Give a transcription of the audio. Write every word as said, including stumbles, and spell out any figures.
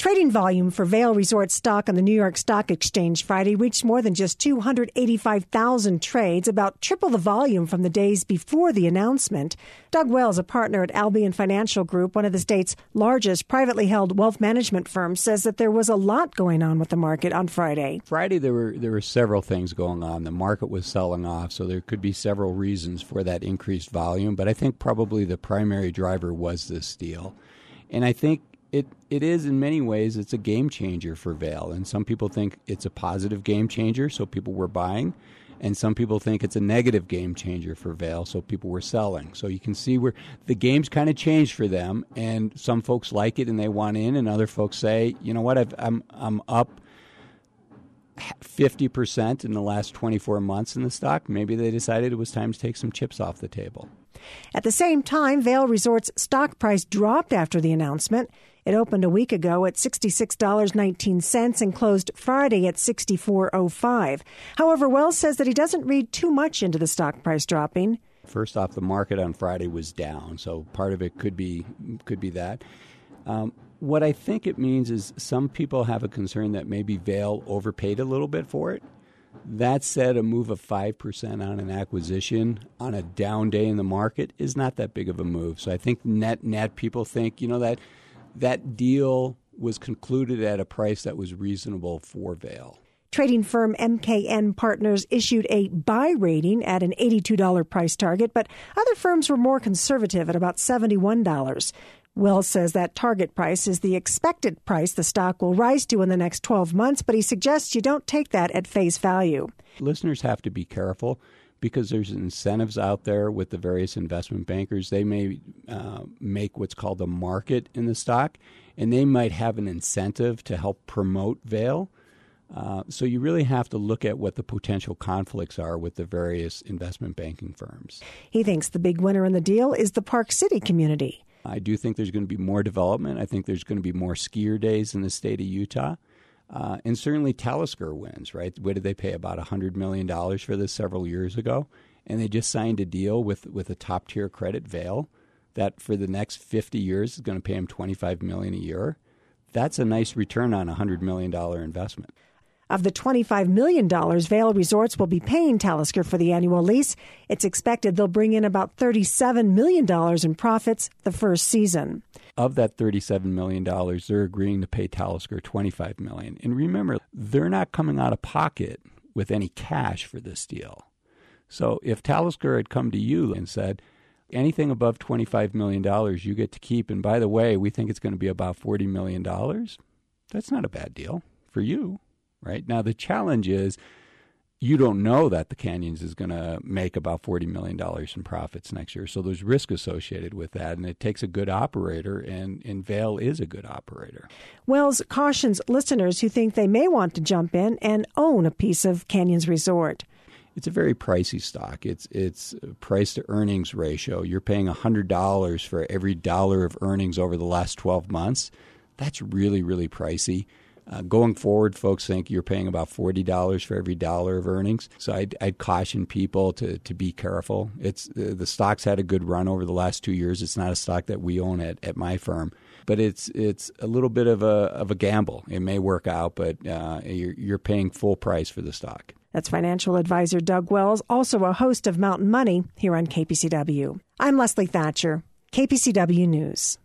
Trading volume for Vail Resort stock on the New York Stock Exchange Friday reached more than just two hundred eighty-five thousand trades, about triple the volume from the days before the announcement. Doug Wells, a partner at Albion Financial Group, one of the state's largest privately held wealth management firms, says that there was a lot going on with the market on Friday. Friday, there were there were several things going on. The market was selling off, so there could be several reasons for that increased volume. But I think probably the primary driver was this deal. And I think It it is in many ways it's a game changer for Vail, and some people think it's a positive game changer, so people were buying, and some people think it's a negative game changer for Vail, so people were selling. So you can see where the game's kind of changed for them, and some folks like it and they want in, and other folks say, you know what, I've, I'm I'm up fifty percent in the last twenty-four months in the stock. Maybe they decided it was time to take some chips off the table. At the same time, Vail Resort's stock price dropped after the announcement. It opened a week ago at sixty-six dollars and nineteen cents and closed Friday at sixty-four dollars and five cents. However, Wells says that he doesn't read too much into the stock price dropping. First off, the market on Friday was down, so part of it could be could be that. Um, what I think it means is some people have a concern that maybe Vail overpaid a little bit for it. That said, a move of five percent on an acquisition on a down day in the market is not that big of a move. So I think net net people think, you know, that that deal was concluded at a price that was reasonable for Vail. Trading firm M K N Partners issued a buy rating at an eighty-two dollars price target, but other firms were more conservative at about seventy-one dollars. Wells says that target price is the expected price the stock will rise to in the next twelve months, but he suggests you don't take that at face value. Listeners have to be careful because there's incentives out there with the various investment bankers. They may uh, make what's called a market in the stock, and they might have an incentive to help promote Vail. Uh, so you really have to look at what the potential conflicts are with the various investment banking firms. He thinks the big winner in the deal is the Park City community. I do think there's going to be more development. I think there's going to be more skier days in the state of Utah. Uh, and certainly Talisker wins, right? What did they pay? About one hundred million dollars for this several years ago. And they just signed a deal with, with a top-tier credit, Vail, that for the next fifty years is going to pay them twenty-five million dollars a year. That's a nice return on a one hundred million dollars investment. Of the twenty-five million dollars Vail Resorts will be paying Talisker for the annual lease, it's expected they'll bring in about thirty-seven million dollars in profits the first season. Of that thirty-seven million dollars, they're agreeing to pay Talisker twenty-five million dollars. And remember, they're not coming out of pocket with any cash for this deal. So if Talisker had come to you and said, anything above twenty-five million dollars you get to keep, and by the way, we think it's going to be about forty million dollars, that's not a bad deal for you. Right now, the challenge is you don't know that the Canyons is going to make about forty million dollars in profits next year. So there's risk associated with that, and it takes a good operator, and, and Vail is a good operator. Wells cautions listeners who think they may want to jump in and own a piece of Canyons Resort. It's a very pricey stock. It's it's price to earnings ratio. You're paying one hundred dollars for every dollar of earnings over the last twelve months. That's really, really pricey. Uh, going forward, folks think you're paying about forty dollars for every dollar of earnings. So I'd, I'd caution people to, to be careful. It's uh, the stock's had a good run over the last two years. It's not a stock that we own at, at my firm, but it's it's a little bit of a of a gamble. It may work out, but uh, you're, you're paying full price for the stock. That's financial advisor Doug Wells, also a host of Mountain Money here on K P C W. I'm Leslie Thatcher, K P C W News.